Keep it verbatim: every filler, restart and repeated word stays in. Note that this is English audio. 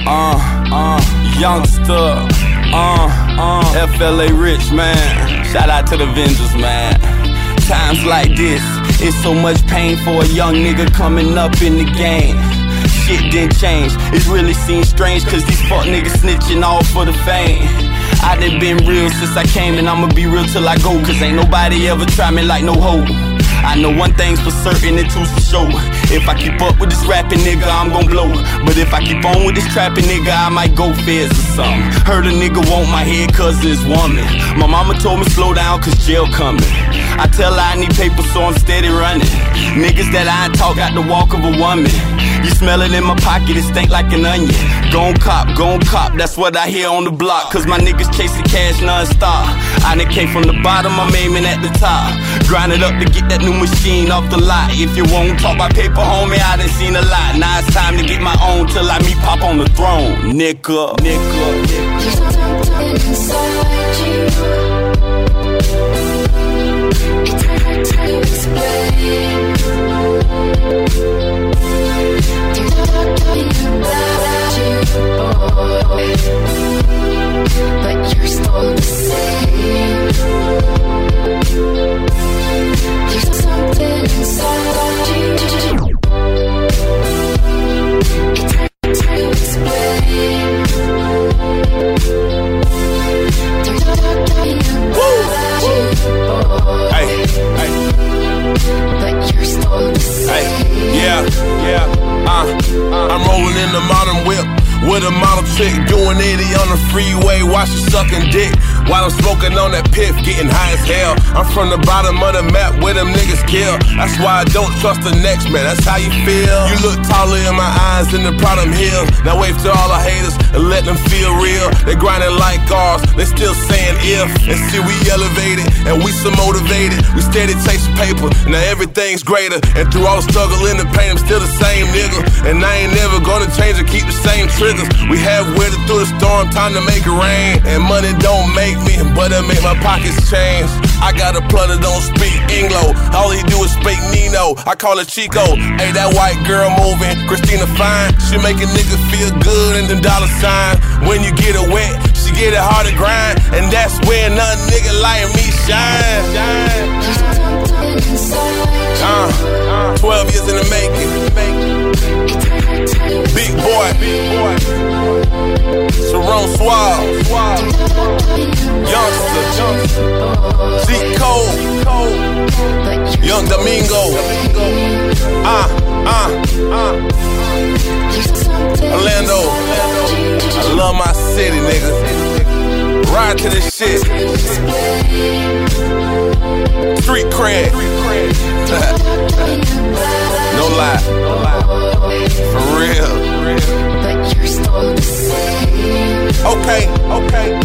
Uh, uh, youngster, uh, uh, F L A Rich, man. Shout out to the Avengers, man. Times like this, it's so much pain for a young nigga coming up in the game. Shit didn't change, it really seems strange, cause these fuck niggas snitching all for the fame. I done been real since I came, and I'ma be real till I go, cause ain't nobody ever try me like no hoe. I know one thing's for certain and two's for sure. If I keep up with this rapping nigga, I'm gon' blow. But if I keep on with this trapping nigga, I might go feds or something. Heard a nigga want my head cause of his woman. My mama told me slow down cause jail coming. I tell her I need paper so I'm steady running. Niggas that I ain't talk got the walk of a woman. You smell it in my pocket, it stink like an onion. Gon' cop, gon' cop, that's what I hear on the block. Cause my niggas chasing cash non-stop. I done came from the bottom, I'm aiming at the top. Grind it up to get that new machine off the lot. If you won't talk about paper, homie, I done seen a lot. Now it's time to get my own till I meet Pop on the throne. Nigga, nigga, nigga. There's something inside you. It's hard to explain. There's nothing about you, boy, but you're still the same. There's something inside you. It's hard to explain. There's nothing about you, boy, hey, hey. but you're still the same. Hey, yeah, yeah, uh, uh, I'm rolling in the modern whip with a model chick, doing eighty on the freeway, watch her sucking dick while I'm smoking on that piff, getting high as hell. I'm from the bottom of the map where them niggas kill. That's why I don't trust the next man, that's how you feel. You look taller in my eyes than the Proudham Hills. Now wave to all the haters and let them feel real. They grinding like ours, they still saying if. And see we elevated and we so motivated. We steady chasing paper, now everything's greater. And through all the struggle and the pain, I'm still the same nigga. And I ain't never gonna change or keep the same triggers. We have weathered through the storm, time to make it rain. And money don't make me, but it make my pockets change. I got a plug that don't speak Anglo, all he do is speak Nino. I call it Chico. Hey, that white girl moving, Christina Fine. She make a nigga feel good and them dollar signs. When you get her wet, she get it hard to grind. And that's when none nigga like me shine. Uh, uh, twelve years in the making. Big boy, big boy. Sharon Suave, youngster, Z Cole, Young Domingo, ah, ah, ah. Orlando, I love my city, nigga. Ride to this shit. Street cred. No lie. For real. But you're still the same. Okay, okay.